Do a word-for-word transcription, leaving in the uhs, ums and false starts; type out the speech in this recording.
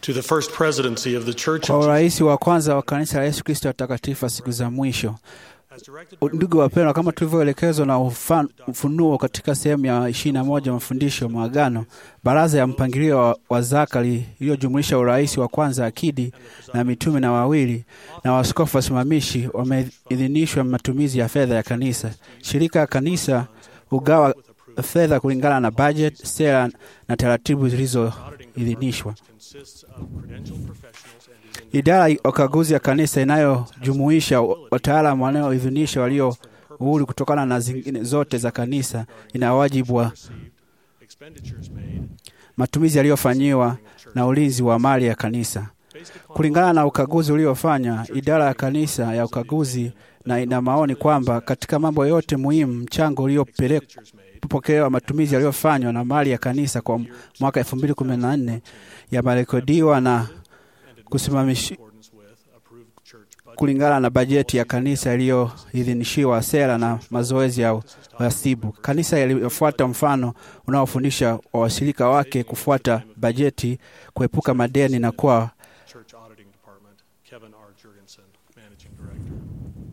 to the first presidency of the Church kwa of urais wa kwanza wa kanisa la Yesu Kristo watakatifu siku za mwisho. Ndugu wapendwa, kama tulivyoelekezwa na ufan, ufunuo katika sehemu ya ishirini na moja mafundisho maagano, baraza ya mpangilio wa, wa zaka iliyojumuisha urais wa kwanza akidi na mitume na wawili na waskofu wasimamishi wameidhinishwa matumizi ya fedha ya kanisa. Shirika ya kanisa ugawa fedha kulingana na budget, sera na taratibu zilizoidhinishwa. Idara ya ukaguzi ya kanisa inayojumuisha wataalamu wanaoidhinisha walio uhuru kutokana na zingine zote za kanisa ina wajibu wa matumizi yaliyofanywa na ulinzi wa mali ya kanisa. Kulingana na ukaguzi uliofanya, idara ya kanisa ya ukaguzi na ina maoni kwamba katika mambo yote muhimu mchango uliopokelewa matumizi yaliyofanywa na mali ya kanisa kwa mwaka elfu mbili kumi na nne yamerekodiwa na kusimamishwa kulingana na bajeti ya kanisa iliyoidhinishiwa, sera na mazoezi ya uhasibu. Kanisa ilifuata mfano unaofundisha washirika wake kufuata bajeti, kuepuka madeni na kuwa